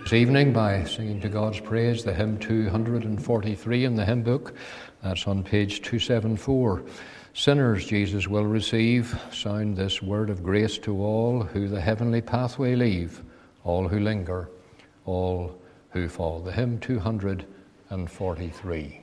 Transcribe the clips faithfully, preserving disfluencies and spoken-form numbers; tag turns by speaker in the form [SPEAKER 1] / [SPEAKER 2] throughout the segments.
[SPEAKER 1] this evening by singing to God's praise the hymn two forty-three in the hymn book. That's on page two seventy-four. Sinners Jesus will receive. Sound this word of grace to all who the heavenly pathway leave, all who linger, all who fall. The hymn two forty-three.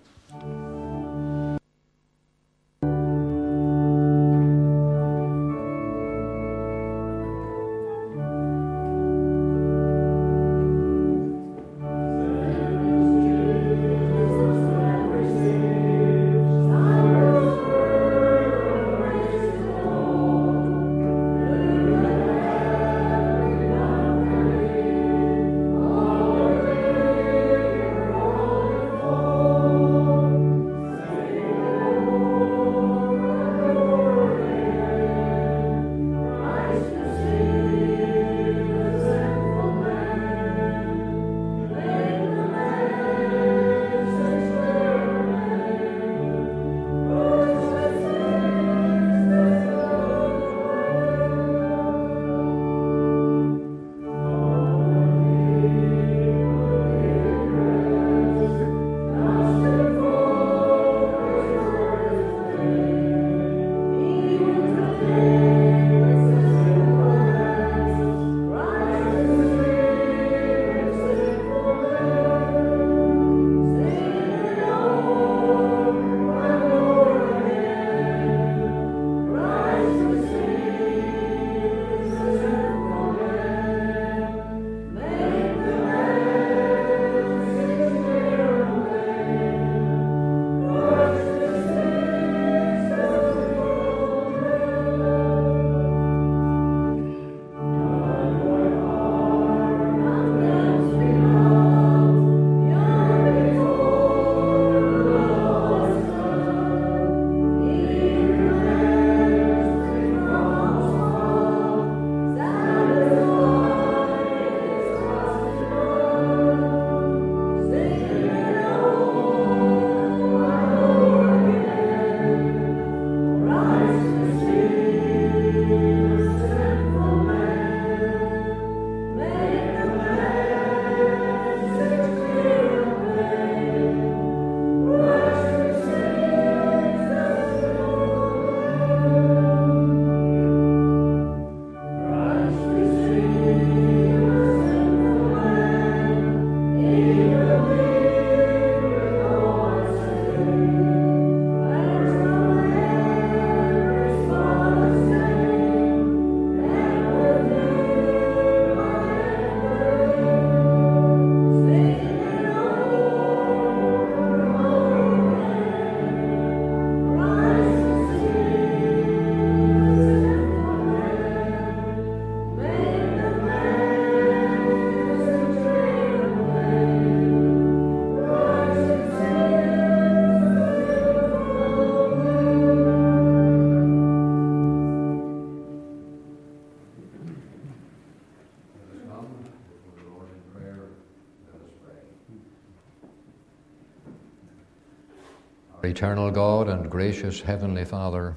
[SPEAKER 1] Eternal God and gracious Heavenly Father,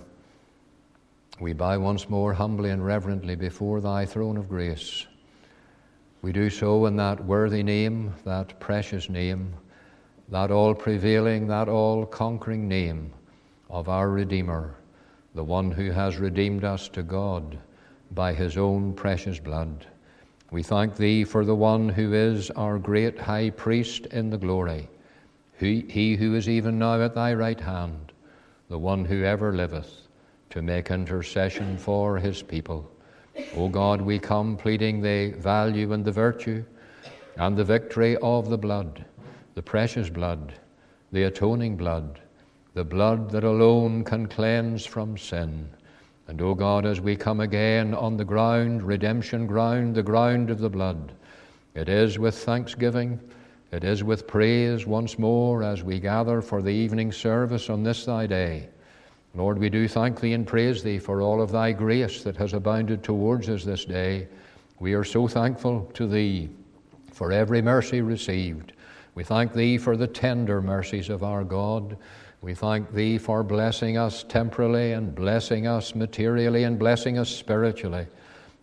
[SPEAKER 1] we bow once more humbly and reverently before Thy throne of grace. We do so in that worthy name, that precious name, that all-prevailing, that all-conquering name of our Redeemer, the one who has redeemed us to God by His own precious blood. We thank Thee for the one who is our great high priest in the glory, He, he who is even now at Thy right hand, the one who ever liveth, to make intercession for His people. O God, we come pleading the value and the virtue and the victory of the blood, the precious blood, the atoning blood, the blood that alone can cleanse from sin. And O God, as we come again on the ground, redemption ground, the ground of the blood, it is with thanksgiving, it is with praise once more as we gather for the evening service on this Thy day. Lord, we do thank Thee and praise Thee for all of Thy grace that has abounded towards us this day. We are so thankful to Thee for every mercy received. We thank Thee for the tender mercies of our God. We thank Thee for blessing us temporally and blessing us materially and blessing us spiritually.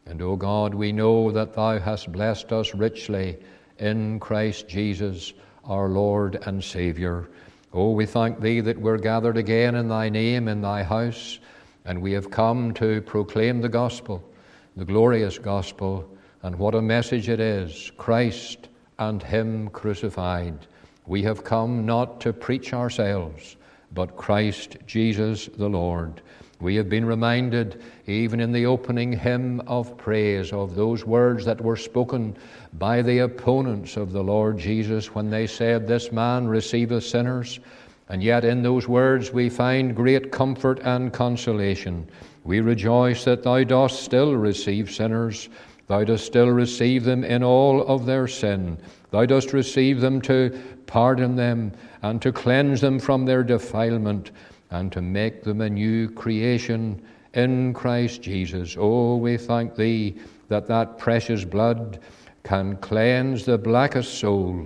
[SPEAKER 1] And, O God, we know that thou hast blessed us richly in Christ Jesus, our Lord and Saviour. Oh, we thank thee that we're gathered again in thy name, in thy house, and we have come to proclaim the gospel, the glorious gospel, and what a message it is, Christ and him crucified. We have come not to preach ourselves, but Christ Jesus the Lord. We have been reminded, even in the opening hymn of praise, of those words that were spoken by the opponents of the Lord Jesus when they said, "This man receiveth sinners." And yet in those words we find great comfort and consolation. We rejoice that thou dost still receive sinners. Thou dost still receive them in all of their sin. Thou dost receive them to pardon them and to cleanse them from their defilement, and to make them a new creation in Christ Jesus. Oh, we thank thee that that precious blood can cleanse the blackest soul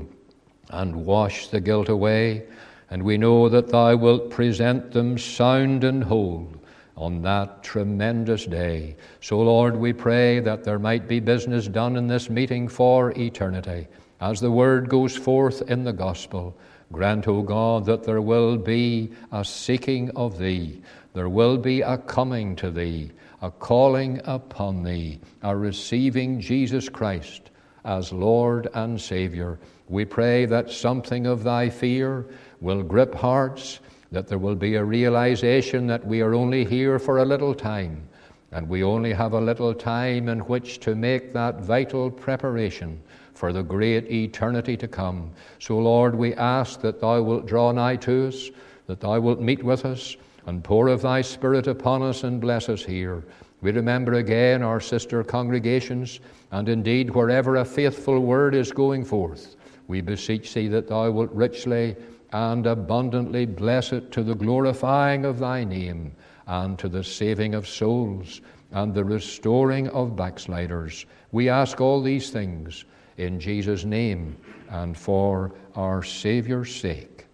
[SPEAKER 1] and wash the guilt away, and we know that thou wilt present them sound and whole on that tremendous day. So, Lord, we pray that there might be business done in this meeting for eternity. As the word goes forth in the gospel, grant, O God, that there will be a seeking of thee, there will be a coming to thee, a calling upon thee, a receiving Jesus Christ as Lord and Saviour. We pray that something of thy fear will grip hearts, that there will be a realization that we are only here for a little time, and we only have a little time in which to make that vital preparation for the great eternity to come. So, Lord, we ask that thou wilt draw nigh to us, that thou wilt meet with us, and pour of thy Spirit upon us and bless us here. We remember again our sister congregations, and indeed wherever a faithful word is going forth, we beseech thee that thou wilt richly and abundantly bless it to the glorifying of thy name, and to the saving of souls, and the restoring of backsliders. We ask all these things in Jesus' name and for our Saviour's sake.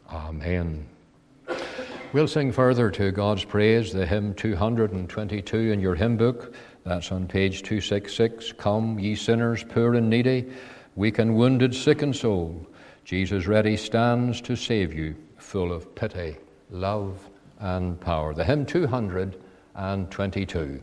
[SPEAKER 1] Amen. We'll sing further to God's praise, the hymn two hundred twenty-two in your hymn book. That's on page two sixty-six. Come, ye sinners, poor and needy, weak and wounded, sick and soul. Jesus ready stands to save you, full of pity, love, and power. The hymn two hundred twenty-two.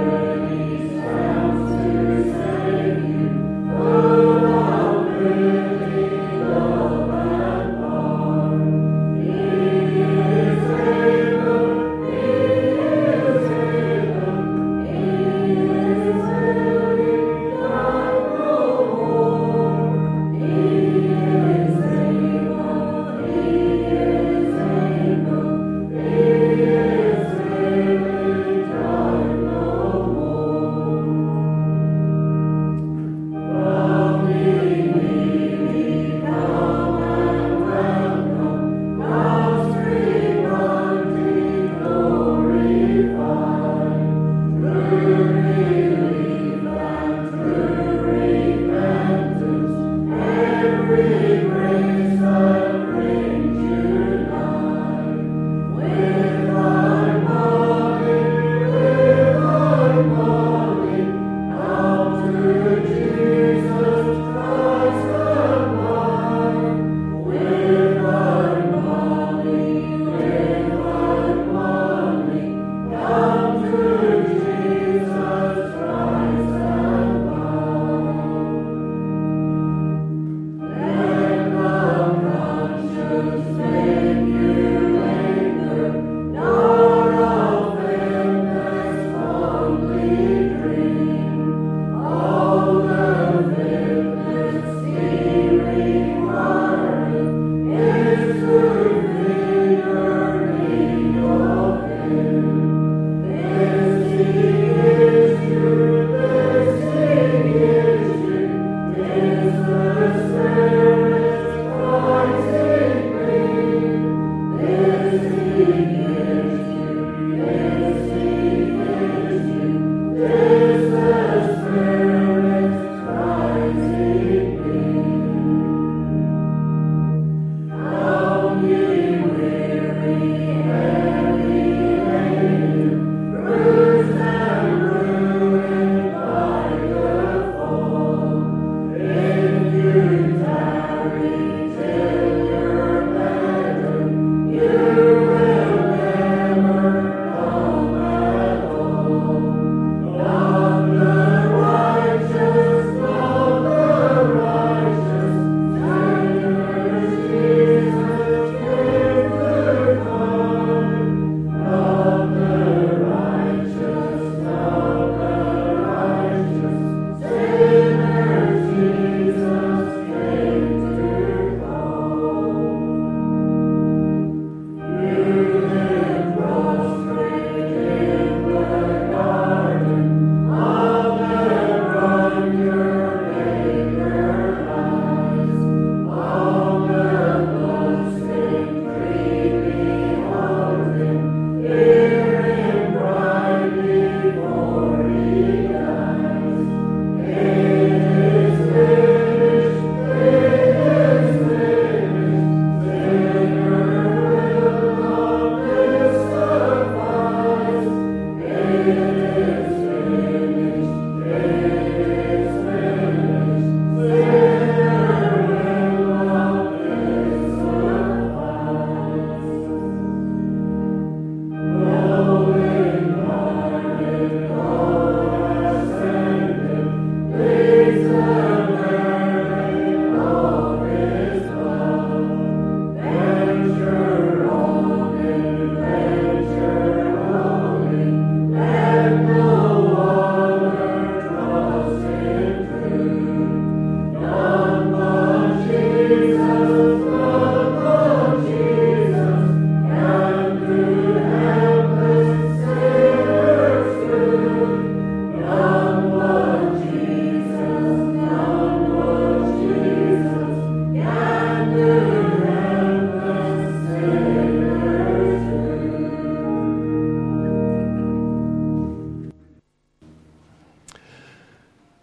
[SPEAKER 2] Jesus,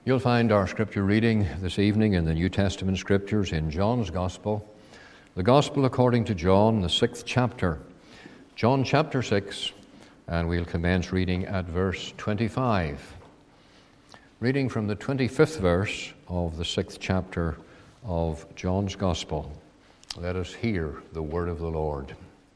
[SPEAKER 1] You'll find our scripture reading this evening in the New Testament scriptures in John's Gospel, the Gospel according to John, the sixth chapter, John chapter six, and we'll commence reading at verse twenty-five. Reading from the twenty-fifth verse of the sixth chapter of John's Gospel. Let us hear the word of the Lord.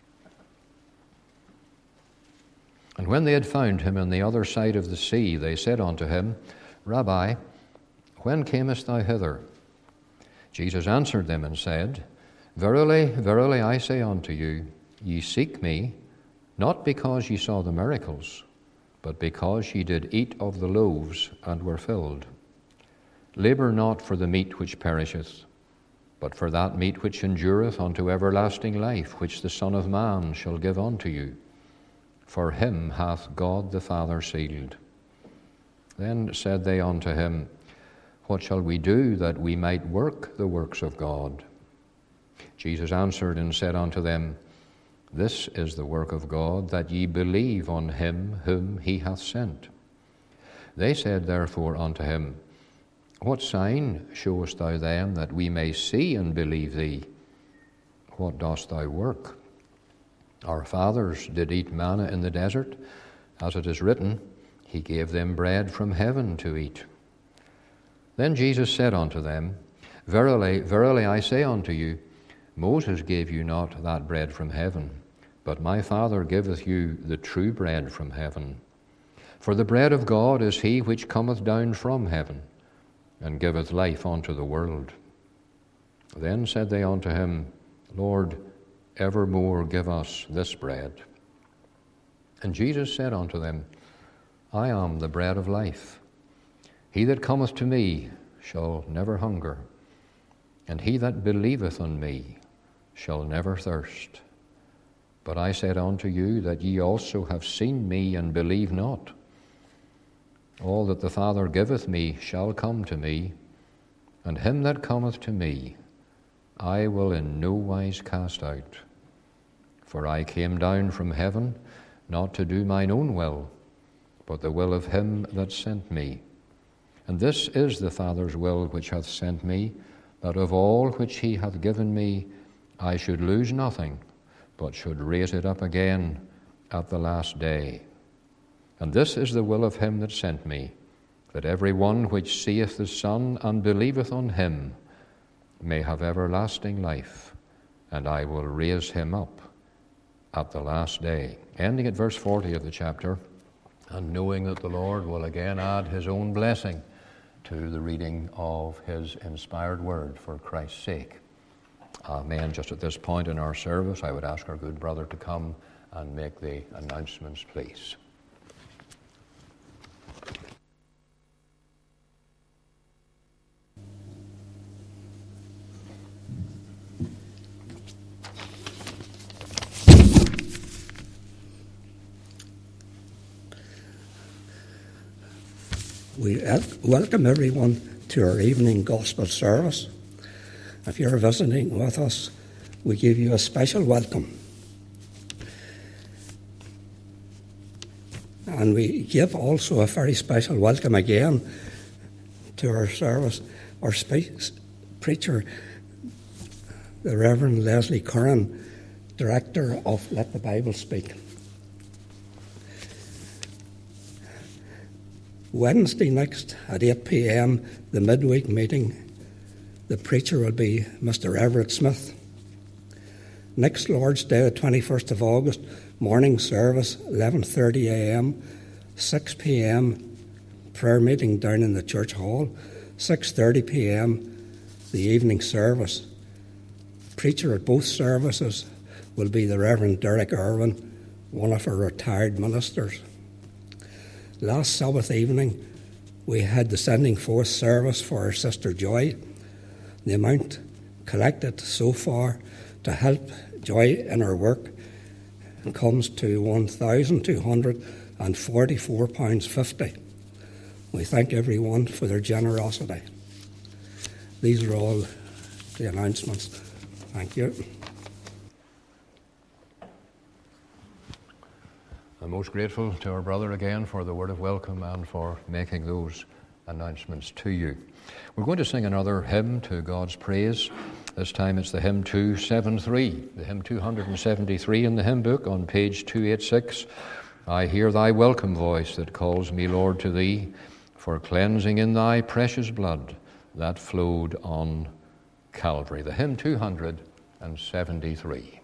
[SPEAKER 1] And when they had found him on the other side of the sea, they said unto him, Rabbi, when camest thou hither? Jesus answered them and said, Verily, verily, I say unto you, ye seek me, not because ye saw the miracles, but because ye did eat of the loaves and were filled. Labour not for the meat which perisheth, but for that meat which endureth unto everlasting life, which the Son of Man shall give unto you. For him hath God the Father sealed. Then said they unto him, What shall we do that we might work the works of God? Jesus answered and said unto them, This is the work of God, that ye believe on him whom he hath sent. They said therefore unto him, What sign showest thou them, that we may see and believe thee? What dost thou work? Our fathers did eat manna in the desert, as it is written, He gave them bread from heaven to eat. Then Jesus said unto them, Verily, verily, I say unto you, Moses gave you not that bread from heaven, but my Father giveth you the true bread from heaven. For the bread of God is he which cometh down from heaven, and giveth life unto the world. Then said they unto him, Lord, evermore give us this bread. And Jesus said unto them, I am the bread of life. He that cometh to me shall never hunger, and he that believeth on me shall never thirst. But I said unto you that ye also have seen me and believe not. All that the Father giveth me shall come to me, and him that cometh to me I will in no wise cast out. For I came down from heaven, not to do mine own will, but the will of him that sent me. And this is the Father's will which hath sent me, that of all which he hath given me I should lose nothing, but should raise it up again at the last day. And this is the will of him that sent me, that every one which seeth the Son and believeth on him may have everlasting life, and I will raise him up at the last day. Ending at verse forty of the chapter, and knowing that the Lord will again add his own blessing to the reading of his inspired word for Christ's sake. Amen. Just at this point in our service, I would ask our good brother to come and make the announcements, please.
[SPEAKER 2] We welcome everyone to our evening gospel service. If you're visiting with us, we give you a special welcome. And we give also a very special welcome again to our service, our spe- preacher, the Reverend Leslie Curran, Director of Let the Bible Speak. Wednesday next at eight p.m, the midweek meeting, the preacher will be Mister Everett Smith. Next Lord's Day, the twenty-first of August, morning service, eleven thirty a.m, six p.m, prayer meeting down in the church hall, six thirty p.m, the evening service. Preacher at both services will be the Reverend Derek Irwin, one of our retired ministers. Last Sabbath evening, we had the sending forth service for our sister Joy. The amount collected so far to help Joy in her work comes to one thousand two hundred forty-four pounds fifty. We thank everyone for their generosity. These are all the announcements. Thank you.
[SPEAKER 1] I'm most grateful to our brother again for the word of welcome and for making those announcements to you. We're going to sing another hymn to God's praise. This time it's the hymn two seventy-three, the hymn two seventy-three in the hymn book on page two eighty-six. I hear thy welcome voice that calls me, Lord, to thee, for cleansing in thy precious blood that flowed on Calvary. The hymn two seventy-three.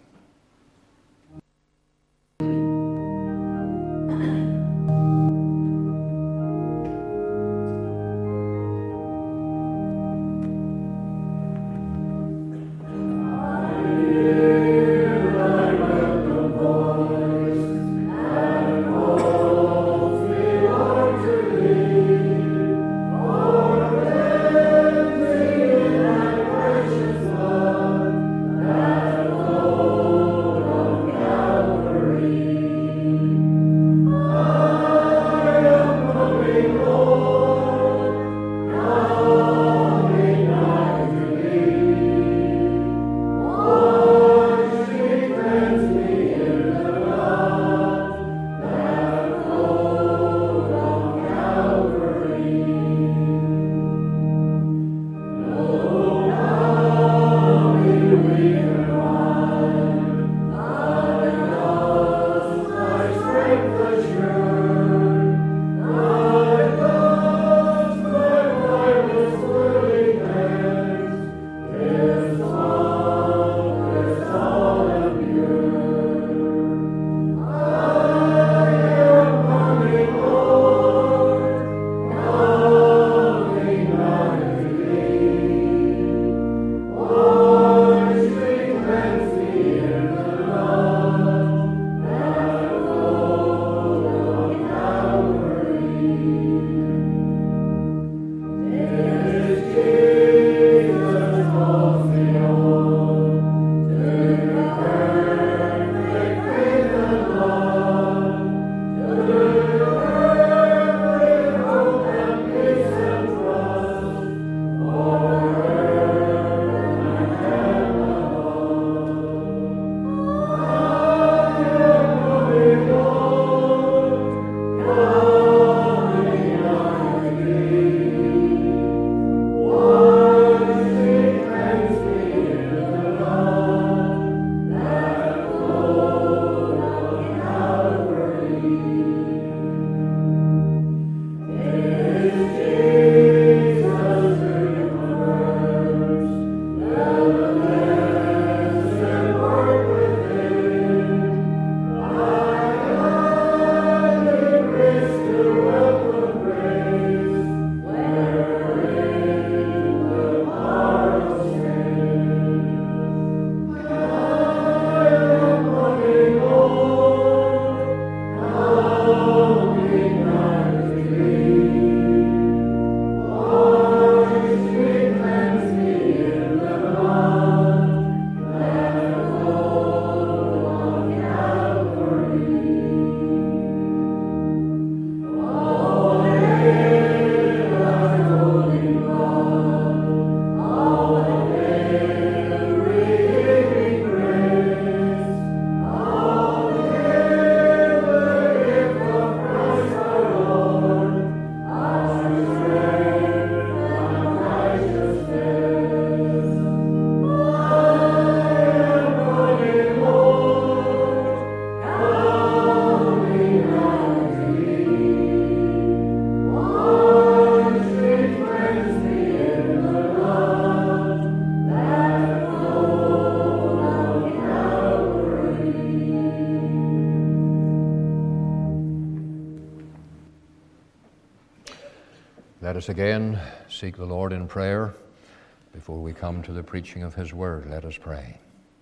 [SPEAKER 1] Let us again seek the Lord in prayer before we come to the preaching of His Word. Let us pray.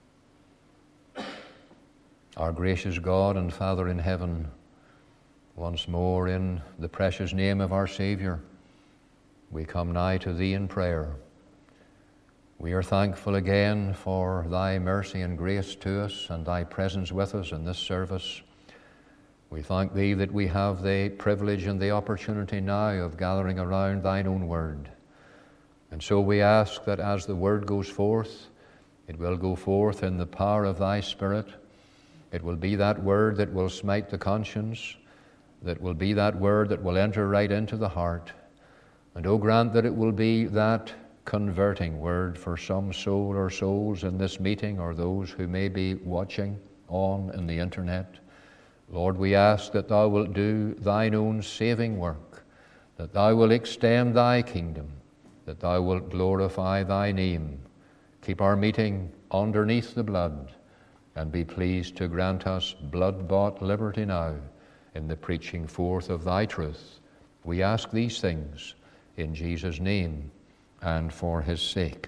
[SPEAKER 1] Our gracious God and Father in heaven, once more in the precious name of our Savior, we come nigh to Thee in prayer. We are thankful again for Thy mercy and grace to us and Thy presence with us in this service. We thank Thee that we have the privilege and the opportunity now of gathering around Thine own Word. And so we ask that as the Word goes forth, it will go forth in the power of Thy Spirit. It will be that Word that will smite the conscience, that will be that Word that will enter right into the heart, And oh, grant that it will be that converting word for some soul or souls in this meeting, or those who may be watching on in the internet. Lord, we ask that thou wilt do thine own saving work, that thou wilt extend thy kingdom, that thou wilt glorify thy name. Keep our meeting underneath the blood, and be pleased to grant us blood-bought liberty now in the preaching forth of thy truth. We ask these things in Jesus' name and for his sake.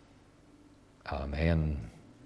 [SPEAKER 1] Amen.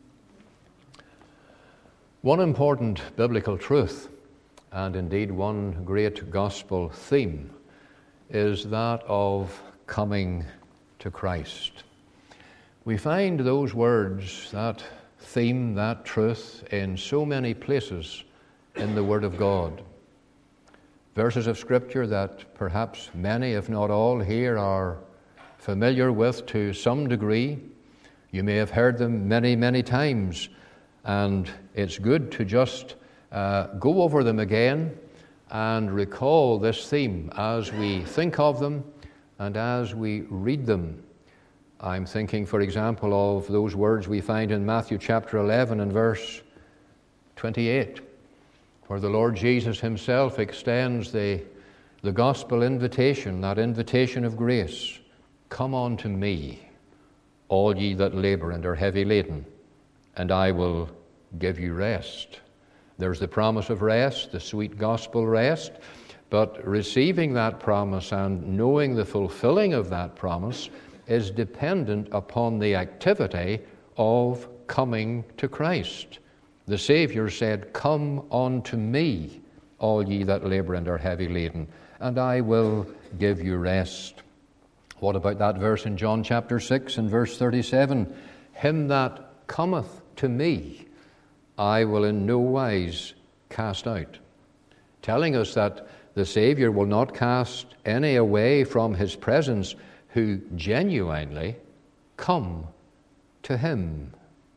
[SPEAKER 1] One important biblical truth, and indeed one great gospel theme, is that of coming to Christ. We find those words, that theme, that truth, in so many places in the Word of God. Verses of Scripture that perhaps many, if not all, here are familiar with to some degree. You may have heard them many, many times, and it's good to just uh, go over them again and recall this theme as we think of them and as we read them. I'm thinking, for example, of those words we find in Matthew chapter eleven and verse twenty-eight, where the Lord Jesus himself extends the, the gospel invitation, that invitation of grace. Come unto me, all ye that labor and are heavy laden, and I will give you rest. There's the promise of rest, the sweet gospel rest, but receiving that promise and knowing the fulfilling of that promise is dependent upon the activity of coming to Christ. The Savior said, Come unto me, all ye that labor and are heavy laden, and I will give you rest. What about that verse in John chapter six and verse thirty-seven? Him that cometh to me, I will in no wise cast out. Telling us that the Savior will not cast any away from his presence who genuinely come to him.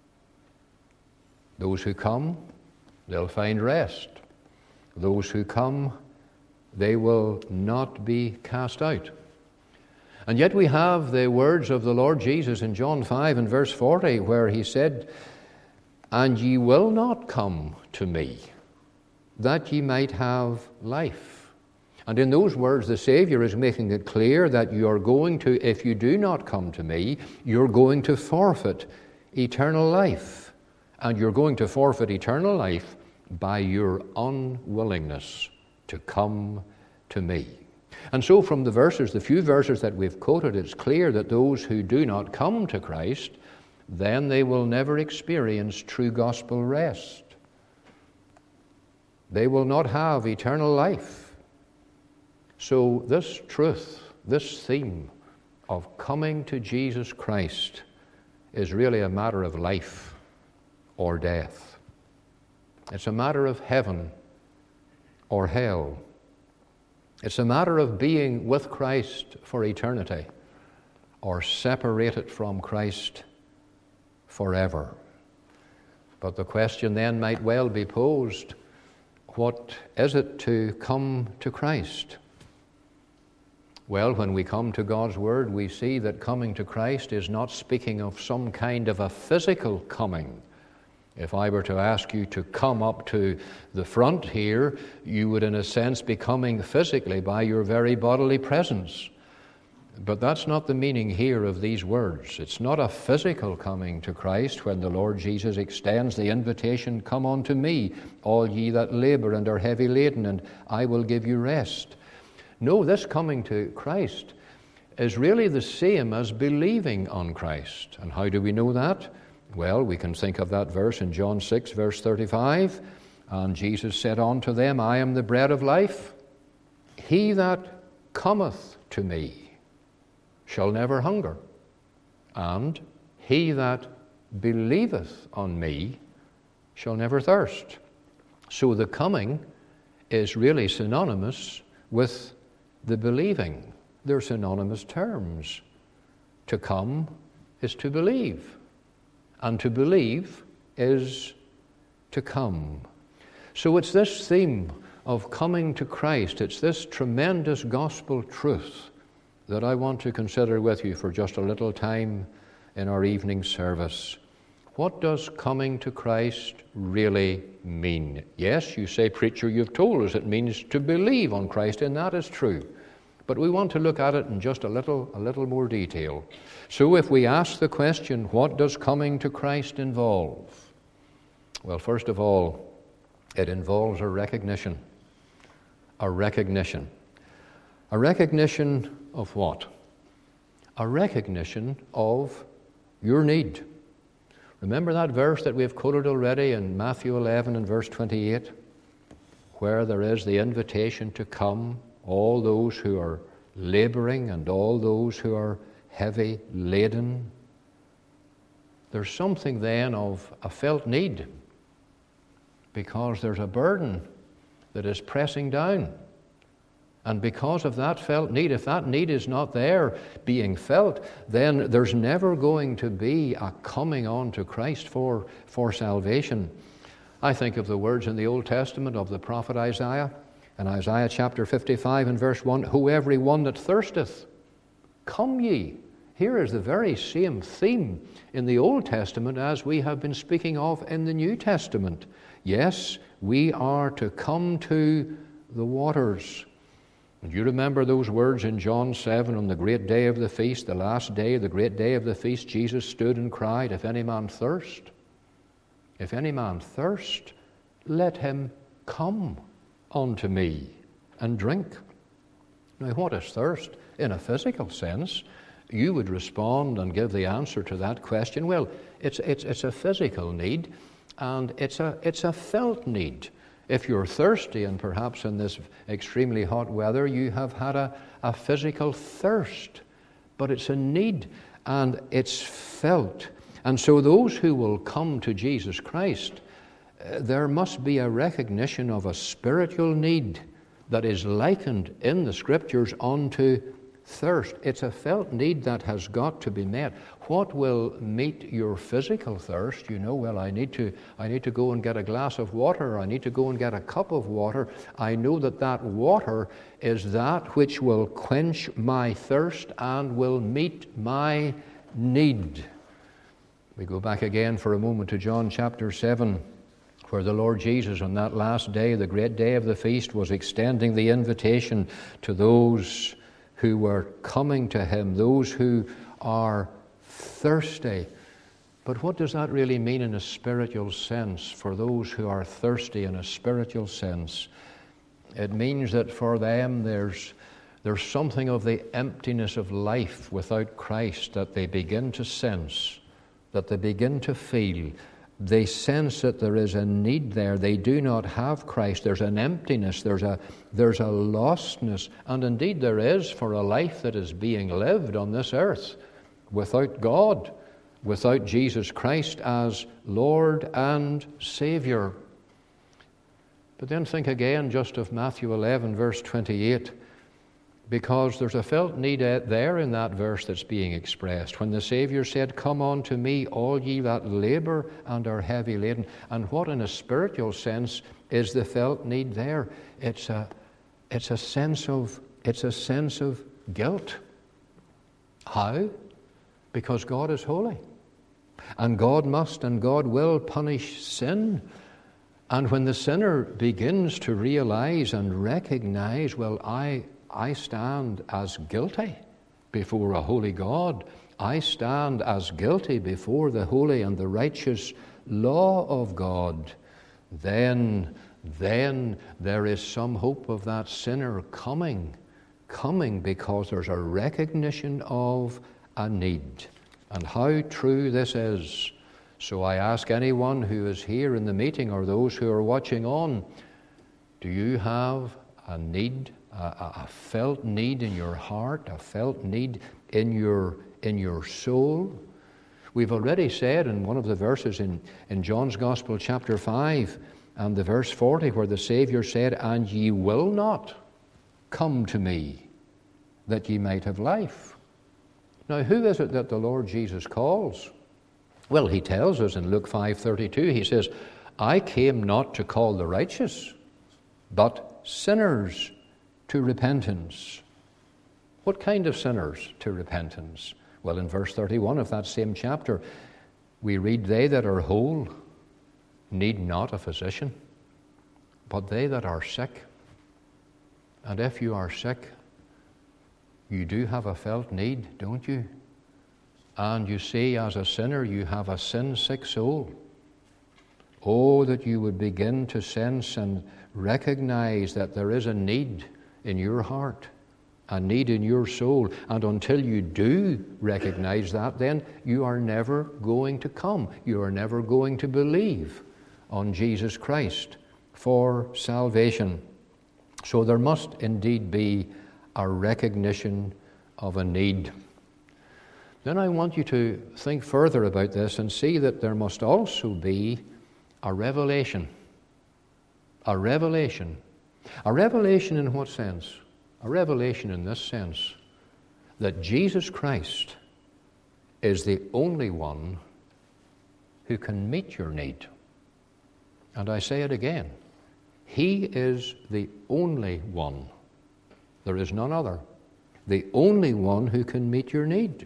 [SPEAKER 1] Those who come, they'll find rest. Those who come, they will not be cast out. And yet we have the words of the Lord Jesus in John five and verse forty, where he said, And ye will not come to me, that ye might have life. And in those words, the Savior is making it clear that you are going to, if you do not come to me, you're going to forfeit eternal life. And you're going to forfeit eternal life by your unwillingness to come to me. And so from the verses, the few verses that we've quoted, it's clear that those who do not come to Christ, then they will never experience true gospel rest. They will not have eternal life. So this truth, this theme of coming to Jesus Christ is really a matter of life or death. It's a matter of heaven or hell. It's a matter of being with Christ for eternity or separated from Christ forever. But the question then might well be posed, what is it to come to Christ? Well, when we come to God's Word, we see that coming to Christ is not speaking of some kind of a physical coming. If I were to ask you to come up to the front here, you would in a sense be coming physically by your very bodily presence. But that's not the meaning here of these words. It's not a physical coming to Christ when the Lord Jesus extends the invitation, Come unto me, all ye that labor and are heavy laden, and I will give you rest. No, this coming to Christ is really the same as believing on Christ. And how do we know that? Well, we can think of that verse in John six, verse thirty-five. And Jesus said unto them, I am the bread of life. He that cometh to me shall never hunger. And he that believeth on me shall never thirst. So the coming is really synonymous with the believing. They're synonymous terms. To come is to believe. And to believe is to come. So it's this theme of coming to Christ, it's this tremendous gospel truth that I want to consider with you for just a little time in our evening service. What does coming to Christ really mean? Yes, you say, preacher, you've told us it means to believe on Christ, and that is true. But we want to look at it in just a little, a little more detail. So if we ask the question, what does coming to Christ involve? Well, first of all, it involves a recognition. A recognition. A recognition of what? A recognition of your need. Remember that verse that we've quoted already in Matthew eleven and verse twenty-eight, where there is the invitation to come, all those who are laboring and all those who are heavy laden. There's something then of a felt need, because there's a burden that is pressing down. And because of that felt need, if that need is not there being felt, then there's never going to be a coming on to Christ for, for salvation. I think of the words in the Old Testament of the prophet Isaiah, in Isaiah chapter fifty-five and verse one, "Who every one that thirsteth, come ye." Here is the very same theme in the Old Testament as we have been speaking of in the New Testament. Yes, we are to come to the waters. And you remember those words in John seven, on the great day of the feast, the last day, the great day of the feast, Jesus stood and cried, "If any man thirst, if any man thirst, let him come unto me and drink." Now, what is thirst? In a physical sense, you would respond and give the answer to that question. Well, it's it's it's a physical need, and it's a it's a felt need. If you're thirsty, and perhaps in this extremely hot weather you have had a, a physical thirst, but it's a need and it's felt. And so those who will come to Jesus Christ, uh, there must be a recognition of a spiritual need that is likened in the Scriptures unto thirst. It's a felt need that has got to be met. What will meet your physical thirst? You know, well, I need to I need to go and get a glass of water, or I need to go and get a cup of water. I know that that water is that which will quench my thirst and will meet my need. We go back again for a moment to John chapter seven, where the Lord Jesus on that last day, the great day of the feast, was extending the invitation to those who were coming to him, those who are thirsty. But what does that really mean in a spiritual sense for those who are thirsty in a spiritual sense? It means that for them there's there's something of the emptiness of life without Christ that they begin to sense, that they begin to feel. They sense that there is a need there. They do not have Christ. There's an emptiness. There's a there's a lostness. And indeed there is for a life that is being lived on this earth without God, without Jesus Christ as Lord and Savior. But then think again just of Matthew eleven, verse twenty-eight, because there's a felt need there in that verse that's being expressed. When the Savior said, "Come unto me, all ye that labor and are heavy laden." And what in a spiritual sense is the felt need there? It's a, it's a sense of, it's a sense of guilt. How? Because God is holy. And God must and God will punish sin. And when the sinner begins to realize and recognize, well, I I stand as guilty before a holy God. I stand as guilty before the holy and the righteous law of God. Then, then there is some hope of that sinner coming, coming because there's a recognition of a need. And how true this is. So I ask anyone who is here in the meeting or those who are watching on, do you have a need? A, a felt need in your heart, a felt need in your in your soul? We've already said in one of the verses in, in John's Gospel, chapter five, and the verse forty, where the Savior said, "And ye will not come to me, that ye might have life." Now, who is it that the Lord Jesus calls? Well, he tells us in Luke five thirty-two, he says, "I came not to call the righteous, but sinners to repentance." What kind of sinners to repentance? Well, in verse thirty-one of that same chapter, we read, they that are whole need not a physician, but they that are sick. And if you are sick, you do have a felt need, don't you? And you see, as a sinner, you have a sin-sick soul. Oh, that you would begin to sense and recognize that there is a need in your heart, a need in your soul. And until you do recognize that, then you are never going to come. You are never going to believe on Jesus Christ for salvation. So there must indeed be a recognition of a need. Then I want you to think further about this and see that there must also be a revelation. A revelation. A revelation in what sense? A revelation in this sense, that Jesus Christ is the only one who can meet your need. And I say it again. He is the only one. There is none other. The only one who can meet your need.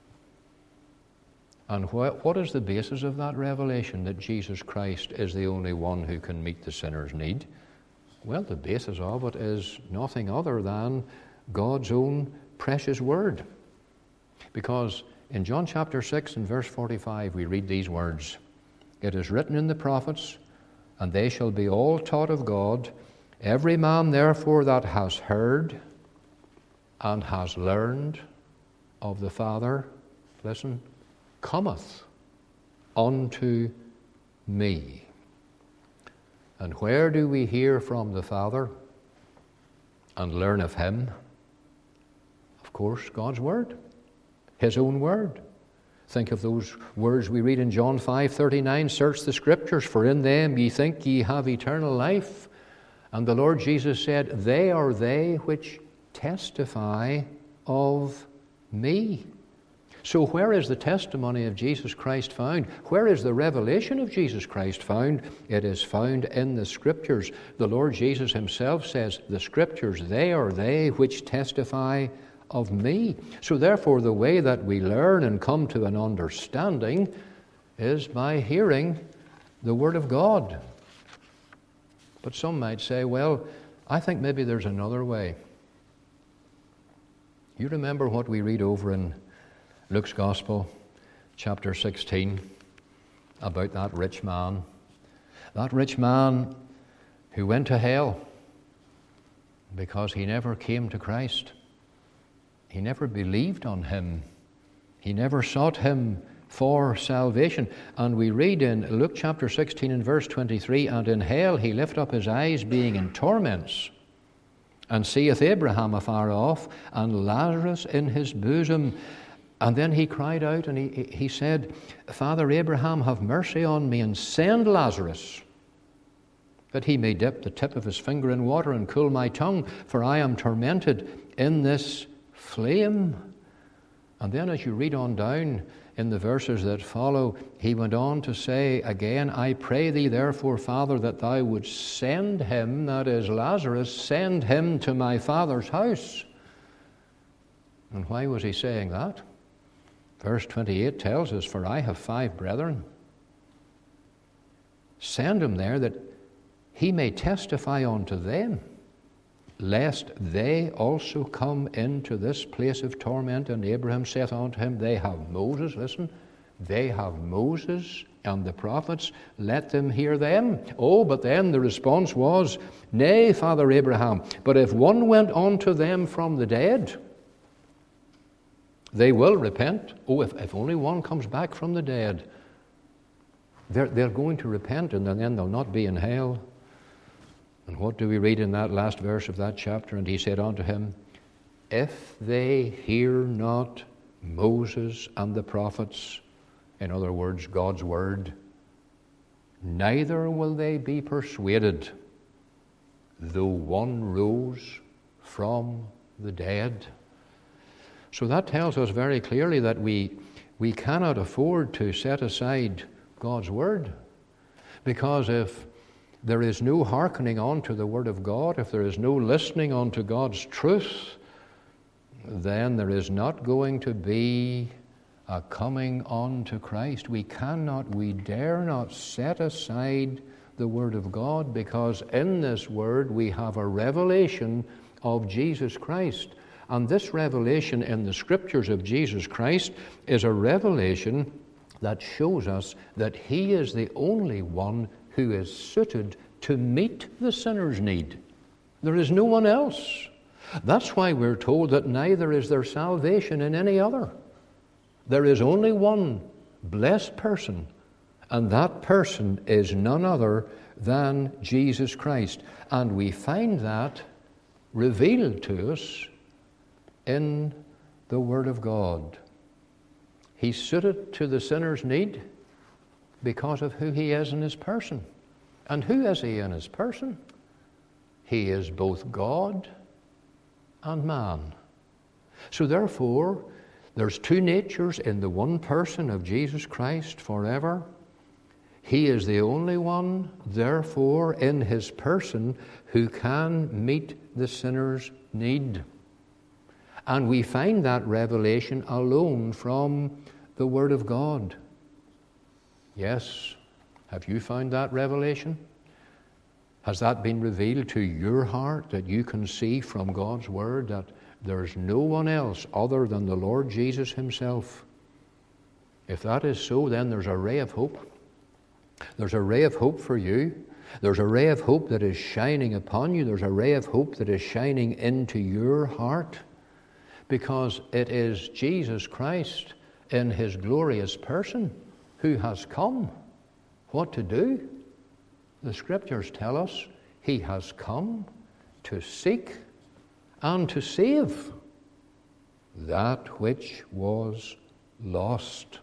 [SPEAKER 1] And wh- what is the basis of that revelation, that Jesus Christ is the only one who can meet the sinner's need? Well, the basis of it is nothing other than God's own precious word. Because in John chapter six and verse forty-five we read these words, it is written in the prophets, and they shall be all taught of God. Every man therefore that has heard and has learned of the Father, listen, cometh unto me. And where do we hear from the Father and learn of Him? Of course, God's Word, His own Word. Think of those words we read in John five thirty-nine, search the Scriptures, for in them ye think ye have eternal life. And the Lord Jesus said, they are they which testify of me. So where is the testimony of Jesus Christ found? Where is the revelation of Jesus Christ found? It is found in the Scriptures. The Lord Jesus Himself says, the Scriptures, they are they which testify of me. So therefore, the way that we learn and come to an understanding is by hearing the Word of God. But some might say, well, I think maybe there's another way. You remember what we read over in Luke's Gospel, chapter sixteen, about that rich man. That rich man who went to hell because he never came to Christ. He never believed on Him. He never sought Him for salvation. And we read in Luke chapter sixteen and verse twenty-three, and in hell he lift up his eyes, being in torments, and seeth Abraham afar off, and Lazarus in his bosom. And then he cried out, and he, he said, Father Abraham, have mercy on me, and send Lazarus, that he may dip the tip of his finger in water and cool my tongue, for I am tormented in this flame. And then as you read on down in the verses that follow, he went on to say again, I pray thee therefore, Father, that thou would send him, that is Lazarus, send him to my father's house. And why was he saying that? Verse twenty-eight tells us, for I have five brethren. Send him there that he may testify unto them, lest they also come into this place of torment. And Abraham saith unto him, they have Moses, listen, they have Moses and the prophets, let them hear them. Oh, but then the response was, nay, Father Abraham, but if one went unto them from the dead, they will repent. Oh, if, if only one comes back from the dead, they're, they're going to repent, and then they'll not be in hell. And what do we read in that last verse of that chapter? And he said unto him, if they hear not Moses and the prophets, in other words, God's word, neither will they be persuaded, though one rose from the dead. So that tells us very clearly that we, we cannot afford to set aside God's word. Because if there is no hearkening on to the word of God, if there is no listening unto God's truth, then there is not going to be a coming on to Christ. We cannot, we dare not set aside the Word of God, because in this Word we have a revelation of Jesus Christ. And this revelation in the Scriptures of Jesus Christ is a revelation that shows us that He is the only one who is suited to meet the sinner's need. There is no one else. That's why we're told that neither is there salvation in any other. There is only one blessed person, and that person is none other than Jesus Christ. And we find that revealed to us in the Word of God. He's suited to the sinner's need because of who He is in His person. And who is He in His person? He is both God and man. So therefore, there's two natures in the one person of Jesus Christ forever. He is the only one, therefore, in His person who can meet the sinner's need. And we find that revelation alone from the Word of God. Yes, have you found that revelation? Has that been revealed to your heart, that you can see from God's Word that there's no one else other than the Lord Jesus Himself? If that is so, then there's a ray of hope. There's a ray of hope for you. There's a ray of hope that is shining upon you. There's a ray of hope that is shining into your heart, because it is Jesus Christ in His glorious person who has come. What to do? The Scriptures tell us He has come to seek and to save that which was lost.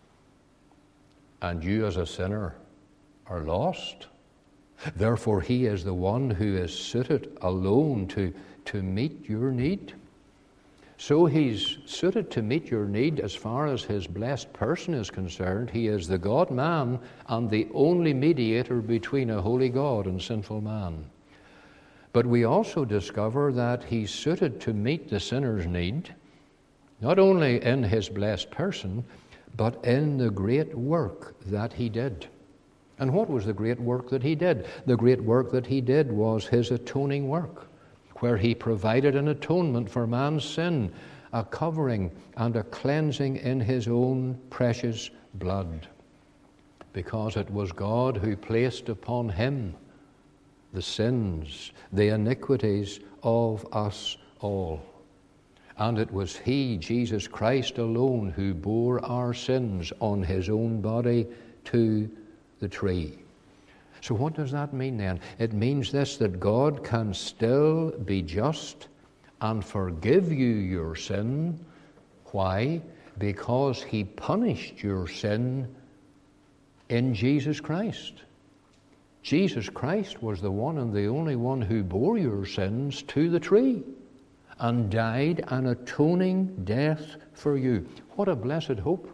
[SPEAKER 1] And you as a sinner are lost. Therefore, He is the one who is suited alone to, to meet your need. So He's suited to meet your need as far as His blessed person is concerned. He is the God-man and the only mediator between a holy God and sinful man. But we also discover that He's suited to meet the sinner's need, not only in His blessed person, but in the great work that He did. And what was the great work that He did? The great work that He did was His atoning work, where He provided an atonement for man's sin, a covering and a cleansing in His own precious blood. Because it was God who placed upon Him the sins, the iniquities of us all. And it was He, Jesus Christ alone, who bore our sins on His own body to the tree. So what does that mean then? It means this, that God can still be just and forgive you your sin. Why? Because He punished your sin in Jesus Christ. Jesus Christ was the one and the only one who bore your sins to the tree and died an atoning death for you. What a blessed hope.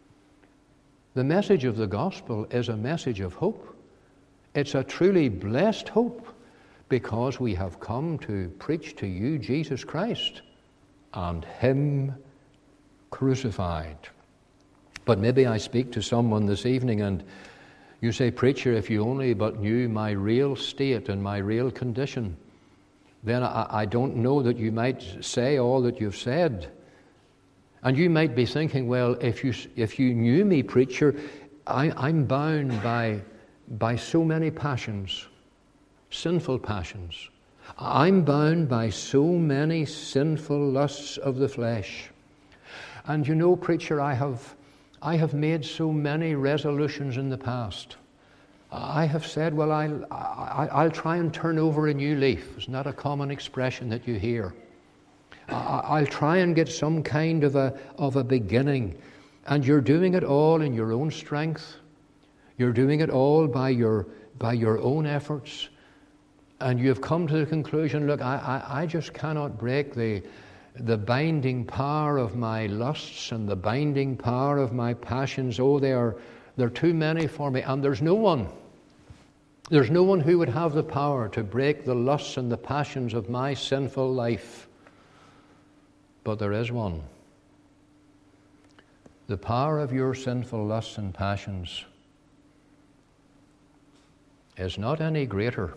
[SPEAKER 1] The message of the gospel is a message of hope. It's a truly blessed hope, because we have come to preach to you Jesus Christ and Him crucified. But maybe I speak to someone this evening and you say, "Preacher, if you only but knew my real state and my real condition, then I, I don't know that you might say all that you've said." And you might be thinking, well, if you if you knew me, preacher, I, I'm bound by, by so many passions, sinful passions. I'm bound by so many sinful lusts of the flesh. And you know, preacher, I have I have made so many resolutions in the past. I have said, well, I'll, I, I'll try and turn over a new leaf. It's not a common expression that you hear. I'll try and get some kind of a of a beginning. And you're doing it all in your own strength. You're doing it all by your by your own efforts. And you have come to the conclusion, look, I, I, I just cannot break the the binding power of my lusts and the binding power of my passions. Oh, they are they're too many for me. And there's no one. There's no one who would have the power to break the lusts and the passions of my sinful life but there is one. The power of your sinful lusts and passions is not any greater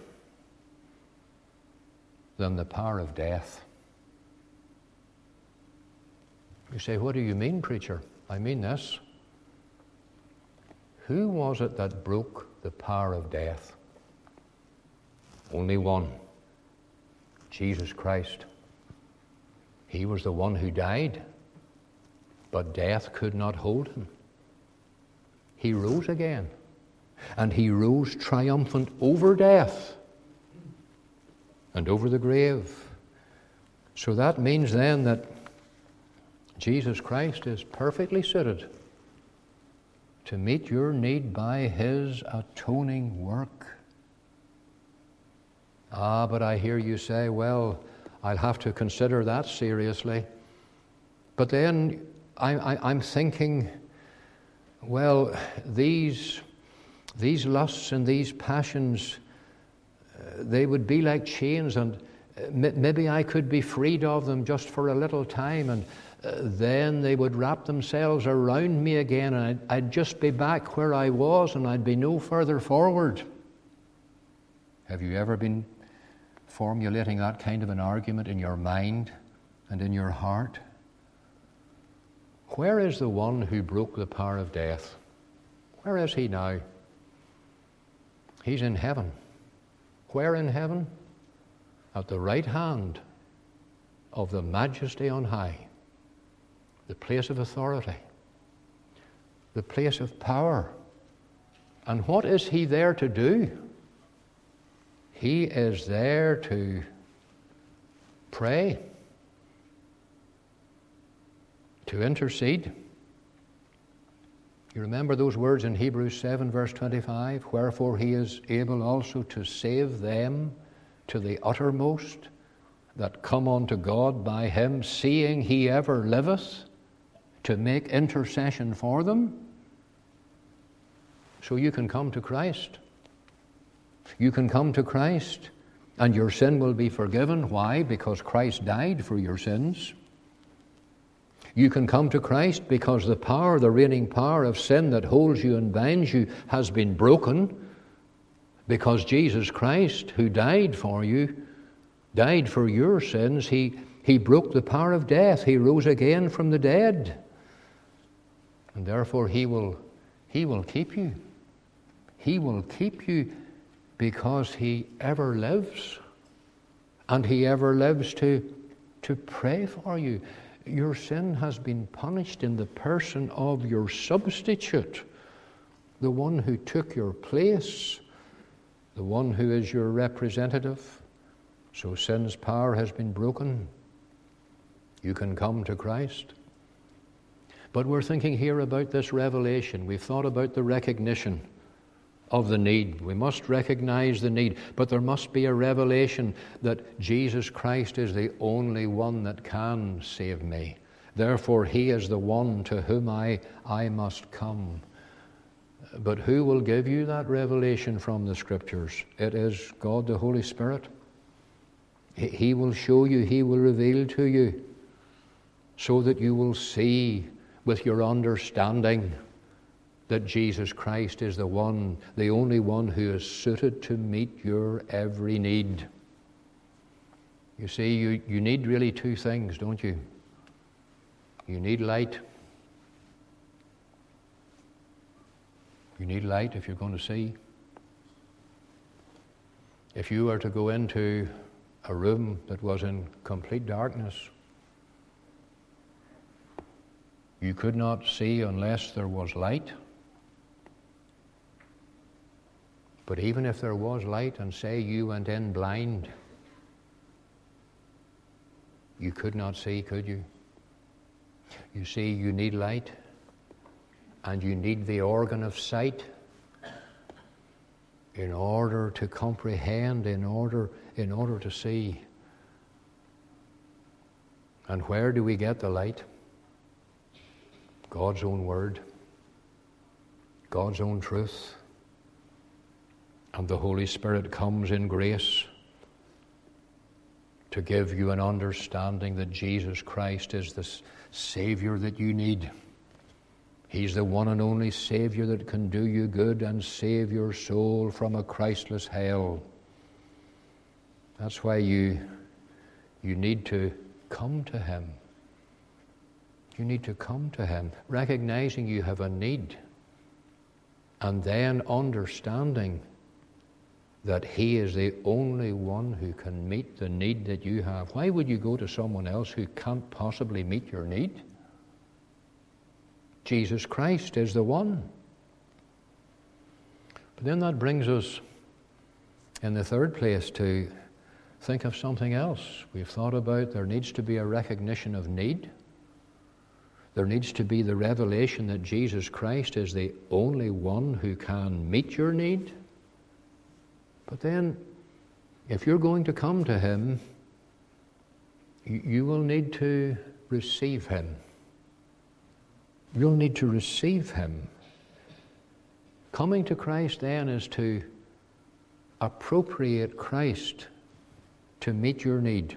[SPEAKER 1] than the power of death. You say, what do you mean, preacher? I mean this. Who was it that broke the power of death? Only one. Jesus Christ. He was the one who died, but death could not hold him. He rose again, and he rose triumphant over death and over the grave. So that means then that Jesus Christ is perfectly suited to meet your need by his atoning work. Ah, but I hear you say, well, I'll have to consider that seriously. But then I, I, I'm thinking, well, these, these lusts and these passions, uh, they would be like chains, and uh, m- maybe I could be freed of them just for a little time, and uh, then they would wrap themselves around me again, and I'd, I'd just be back where I was, and I'd be no further forward. Have you ever been formulating that kind of an argument in your mind and in your heart? Where is the one who broke the power of death? Where is he now? He's in heaven. Where in heaven? At the right hand of the Majesty on high, the place of authority, the place of power. And what is he there to do? He is there to pray, to intercede. You remember those words in Hebrews seven, verse twenty-five? Wherefore he is able also to save them to the uttermost that come unto God by him, seeing he ever liveth to make intercession for them. So you can come to Christ. You can come to Christ and your sin will be forgiven. Why? Because Christ died for your sins. You can come to Christ because the power, the reigning power of sin that holds you and binds you has been broken, because Jesus Christ, who died for you, died for your sins. He, he broke the power of death. He rose again from the dead. And therefore he will, he will keep you. He will keep you because he ever lives. And he ever lives to, to pray for you. Your sin has been punished in the person of your substitute, the one who took your place, the one who is your representative. So sin's power has been broken. You can come to Christ. But we're thinking here about this revelation. We've thought about the recognition of the need. We must recognize the need, but there must be a revelation that Jesus Christ is the only one that can save me. Therefore, he is the one to whom I, I must come. But who will give you that revelation from the Scriptures? It is God the Holy Spirit. He, he will show you, he will reveal to you, so that you will see with your understanding that Jesus Christ is the one, the only one who is suited to meet your every need. You see, you, you need really two things, don't you? You need light. You need light if you're going to see. If you were to go into a room that was in complete darkness, you could not see unless there was light. But even if there was light, and say you went in blind, you could not see, could you? You see, you need light, and you need the organ of sight in order to comprehend, in order, in order to see. And where do we get the light? God's own word, God's own truth. And the Holy Spirit comes in grace to give you an understanding that Jesus Christ is the Savior that you need. He's the one and only Savior that can do you good and save your soul from a Christless hell. That's why you, you need to come to Him. You need to come to Him, recognizing you have a need, and then understanding that He is the only one who can meet the need that you have. Why would you go to someone else who can't possibly meet your need? Jesus Christ is the one. But then that brings us, in the third place, to think of something else. We've thought about there needs to be a recognition of need. There needs to be the revelation that Jesus Christ is the only one who can meet your need. But then, if you're going to come to Him, you, you will need to receive Him. You'll need to receive Him. Coming to Christ then is to appropriate Christ to meet your need.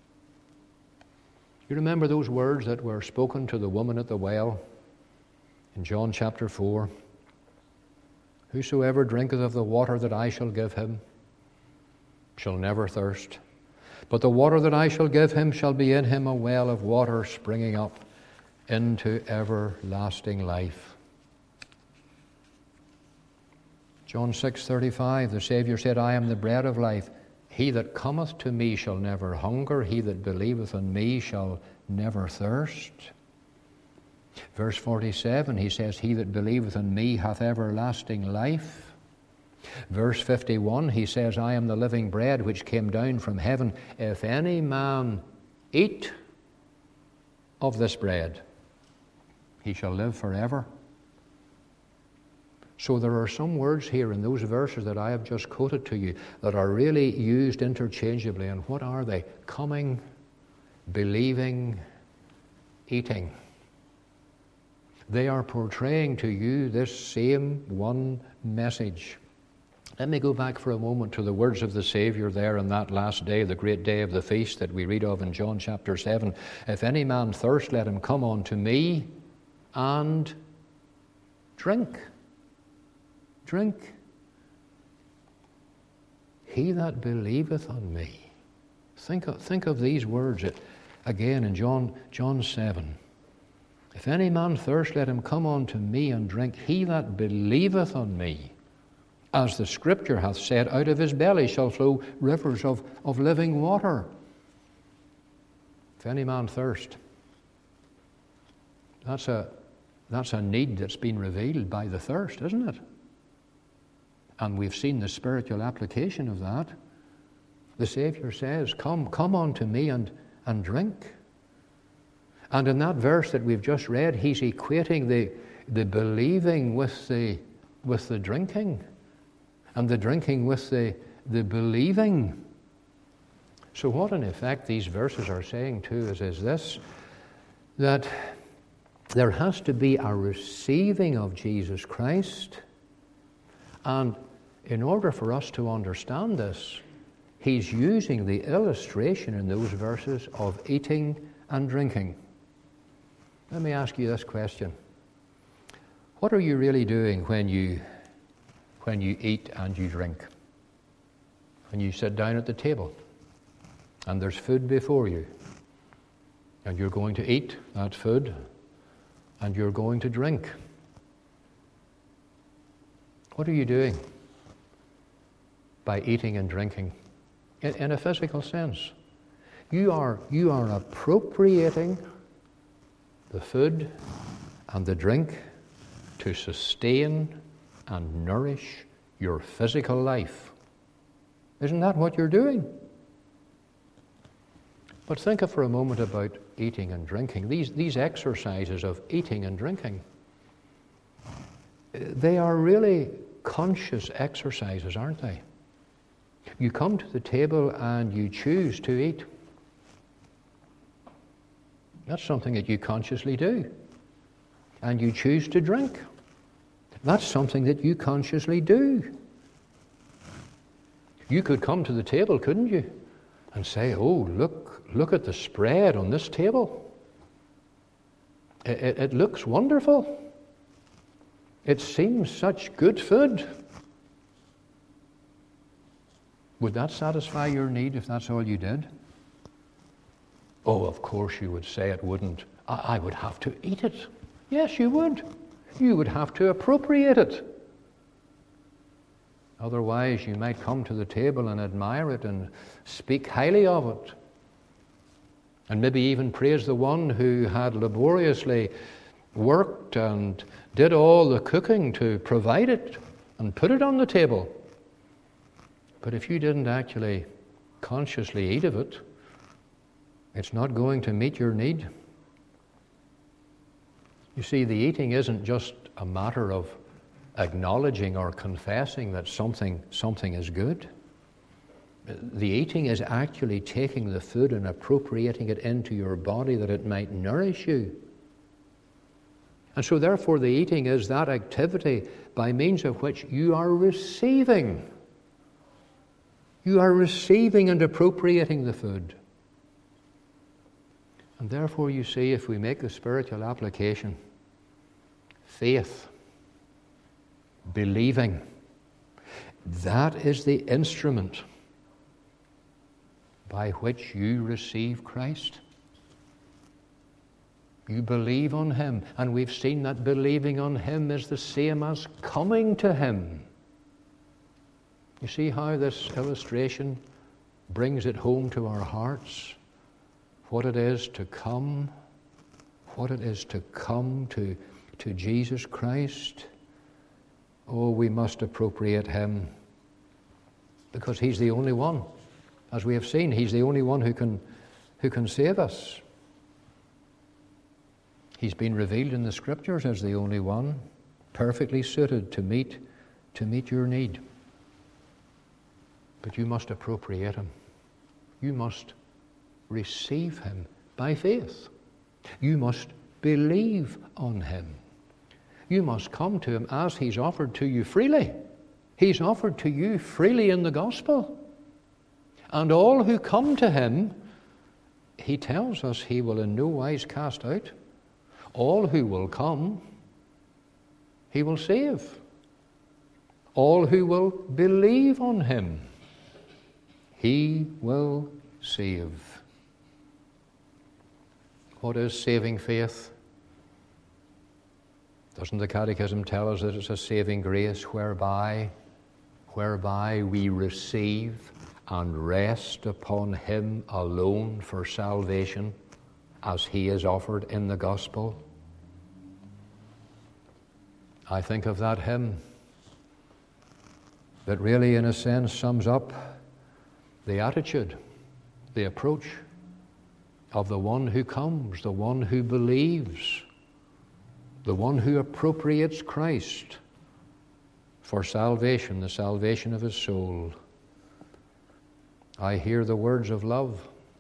[SPEAKER 1] You remember those words that were spoken to the woman at the well in John chapter four? Whosoever drinketh of the water that I shall give him shall never thirst, but the water that I shall give him shall be in him a well of water springing up into everlasting life. John six thirty-five, the Saviour said, I am the bread of life. He that cometh to me shall never hunger. He that believeth on me shall never thirst. Verse forty-seven, he says, He that believeth on me hath everlasting life. Verse fifty-one, he says, I am the living bread which came down from heaven. If any man eat of this bread, he shall live forever. So there are some words here in those verses that I have just quoted to you that are really used interchangeably. And what are they? Coming, believing, eating. They are portraying to you this same one message. Let me go back for a moment to the words of the Saviour there on that last day, the great day of the feast that we read of in John chapter seven. If any man thirst, let him come unto me and drink. Drink. He that believeth on me. Think of, think of these words again in John, John seven. If any man thirst, let him come unto me and drink. He that believeth on me, as the Scripture hath said, out of his belly shall flow rivers of, of living water. If any man thirst, that's a, that's a need that's been revealed by the thirst, isn't it? And we've seen the spiritual application of that. The Saviour says, Come, come unto me and, and drink. And in that verse that we've just read, he's equating the, the believing with the, with the drinking, and the drinking with the, the believing. So what in effect these verses are saying to us is this, that there has to be a receiving of Jesus Christ. And in order for us to understand this, he's using the illustration in those verses of eating and drinking. Let me ask you this question. What are you really doing when you, when you eat and you drink? When you sit down at the table and there's food before you, and you're going to eat that food and you're going to drink. What are you doing by eating and drinking? In, in a physical sense, you are, you are appropriating the food and the drink to sustain and nourish your physical life. Isn't that what you're doing? But think for a moment about eating and drinking. These, these exercises of eating and drinking, they are really conscious exercises, aren't they? You come to the table and you choose to eat. That's something that you consciously do. And you choose to drink. That's something that you consciously do. You could come to the table, couldn't you? and say, oh, look, look at the spread on this table. It, it, it looks wonderful. It seems such good food. Would that satisfy your need if that's all you did? Oh, of course you would say it wouldn't. I, I would have to eat it. Yes, you would. You would have to appropriate it. Otherwise, you might come to the table and admire it and speak highly of it. And maybe even praise the one who had laboriously worked and did all the cooking to provide it and put it on the table. But if you didn't actually consciously eat of it, it's not going to meet your need. You see, the eating isn't just a matter of acknowledging or confessing that something, something is good. The eating is actually taking the food and appropriating it into your body that it might nourish you. And so therefore the eating is that activity by means of which you are receiving. You are receiving and appropriating the food. And therefore you see, if we make the spiritual application, faith, believing, that is the instrument by which you receive Christ. You believe on Him, and we've seen that believing on Him is the same as coming to Him. You see how this illustration brings it home to our hearts, what it is to come, what it is to come to, to Jesus Christ. Oh, we must appropriate Him, because He's the only one. As we have seen, He's the only one who can, who can save us. He's been revealed in the Scriptures as the only one, perfectly suited to meet, to meet your need. But you must appropriate Him. You must receive Him by faith. You must believe on Him. You must come to Him as He's offered to you freely. He's offered to you freely in the gospel. And all who come to Him, He tells us He will in no wise cast out. All who will come, He will save. All who will believe on Him, He will save. What is saving faith? Doesn't the Catechism tell us that it's a saving grace whereby, whereby we receive and rest upon Him alone for salvation as He is offered in the gospel? I think of that hymn that really, in a sense, sums up the attitude, the approach of the one who comes, the one who believes, the one who appropriates Christ for salvation, the salvation of his soul. I hear the words of love.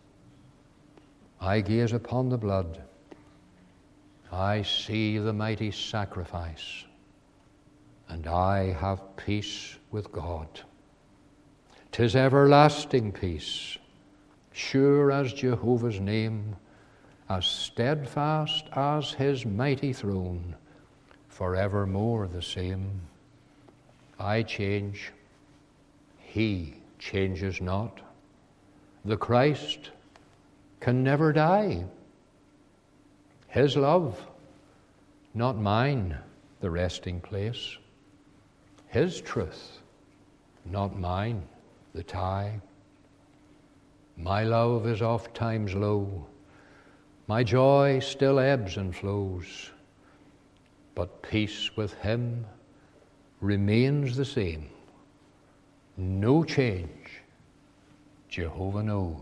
[SPEAKER 1] I gaze upon the blood. I see the mighty sacrifice, and I have peace with God. 'Tis everlasting peace, sure as Jehovah's name, as steadfast as His mighty throne, forevermore the same. I change, He changes not. The Christ can never die. His love, not mine, the resting place. His truth, not mine, the tie. My love is oft times low. My joy still ebbs and flows. But peace with Him remains the same. No change, Jehovah knows.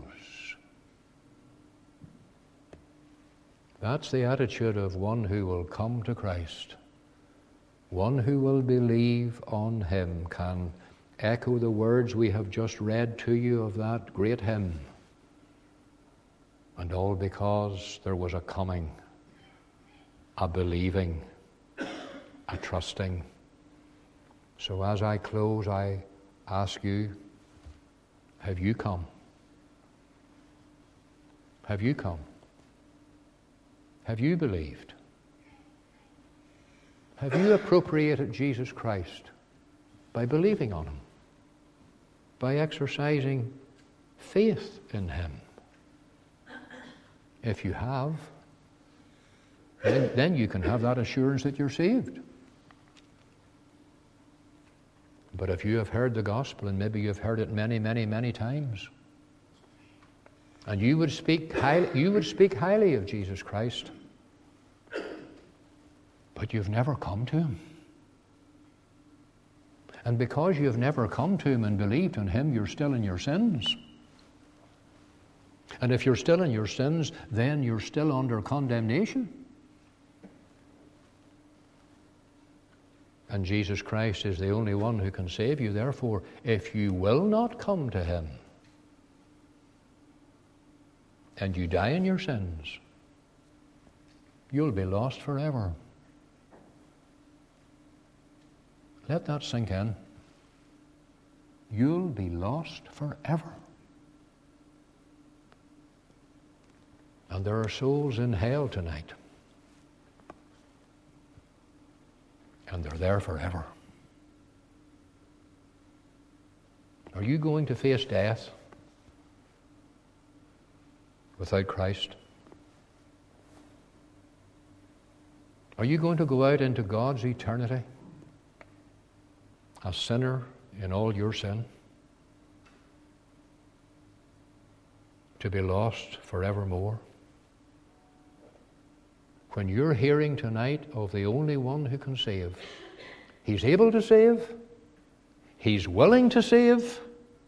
[SPEAKER 1] That's the attitude of one who will come to Christ. One who will believe on Him can echo the words we have just read to you of that great hymn. And all because there was a coming, a believing, a trusting. So as I close, I ask you, have you come? Have you come? Have you believed? Have you appropriated Jesus Christ by believing on him? By exercising faith in him? If you have, then, then you can have that assurance that you're saved. But if you have heard the gospel, and maybe you've heard it many, many, many times, and you would speak highly, you would speak highly of Jesus Christ, but you've never come to him. And because you have never come to him and believed in him, you're still in your sins. And if you're still in your sins, then you're still under condemnation. And Jesus Christ is the only one who can save you. Therefore, if you will not come to him, and you die in your sins, you'll be lost forever. Let that sink in. You'll be lost forever. And there are souls in hell tonight. And they're there forever. Are you going to face death without Christ? Are you going to go out into God's eternity a sinner in all your sin, to be lost forevermore? When you're hearing tonight of the only one who can save, he's able to save, he's willing to save,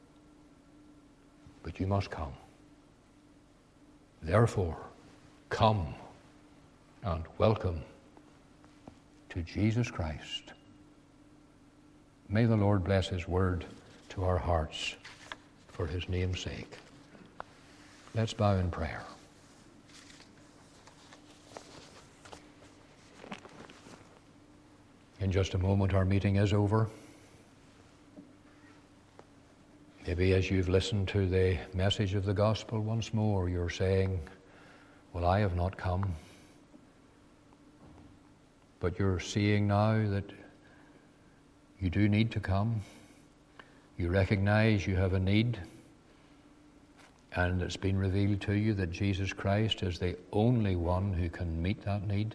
[SPEAKER 1] but you must come. Therefore, come and welcome to Jesus Christ. May the Lord bless his word to our hearts for his name's sake. Let's bow in prayer. In just a moment, our meeting is over. Maybe as you've listened to the message of the gospel once more, you're saying, well, I have not come. But you're seeing now that you do need to come. You recognize you have a need, and it's been revealed to you that Jesus Christ is the only one who can meet that need.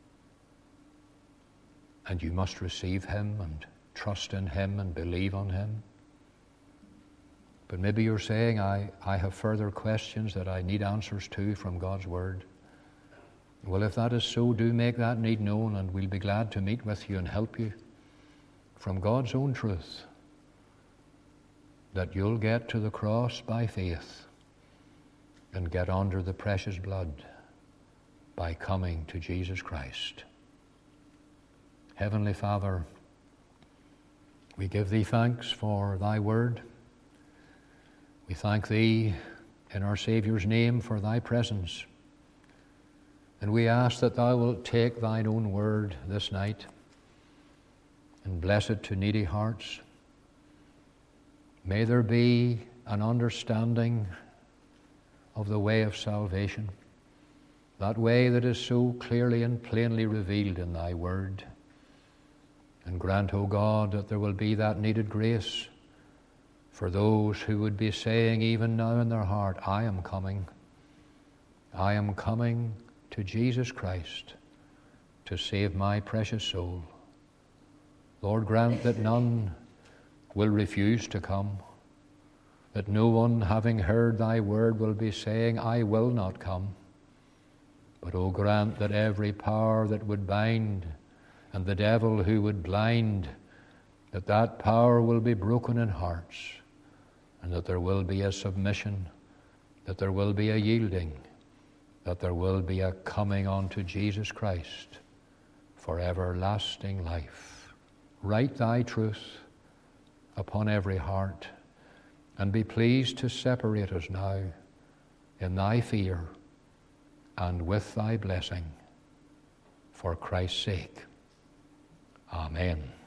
[SPEAKER 1] And you must receive him and trust in him and believe on him. But maybe you're saying, I, I have further questions that I need answers to from God's word. Well, if that is so, do make that need known, and we'll be glad to meet with you and help you from God's own truth, that you'll get to the cross by faith and get under the precious blood by coming to Jesus Christ. Heavenly Father, we give thee thanks for thy word. We thank thee in our Saviour's name for thy presence. And we ask that thou wilt take thine own word this night and bless it to needy hearts. May there be an understanding of the way of salvation, that way that is so clearly and plainly revealed in thy word. And grant, O God, that there will be that needed grace for those who would be saying even now in their heart, I am coming. I am coming to Jesus Christ to save my precious soul. Lord, grant that none will refuse to come, that no one, having heard thy word, will be saying, I will not come. But, O grant that every power that would bind and the devil who would blind, that that power will be broken in hearts, and that there will be a submission, that there will be a yielding, that there will be a coming unto Jesus Christ for everlasting life. Write thy truth upon every heart, and be pleased to separate us now in thy fear and with thy blessing, for Christ's sake. Amen.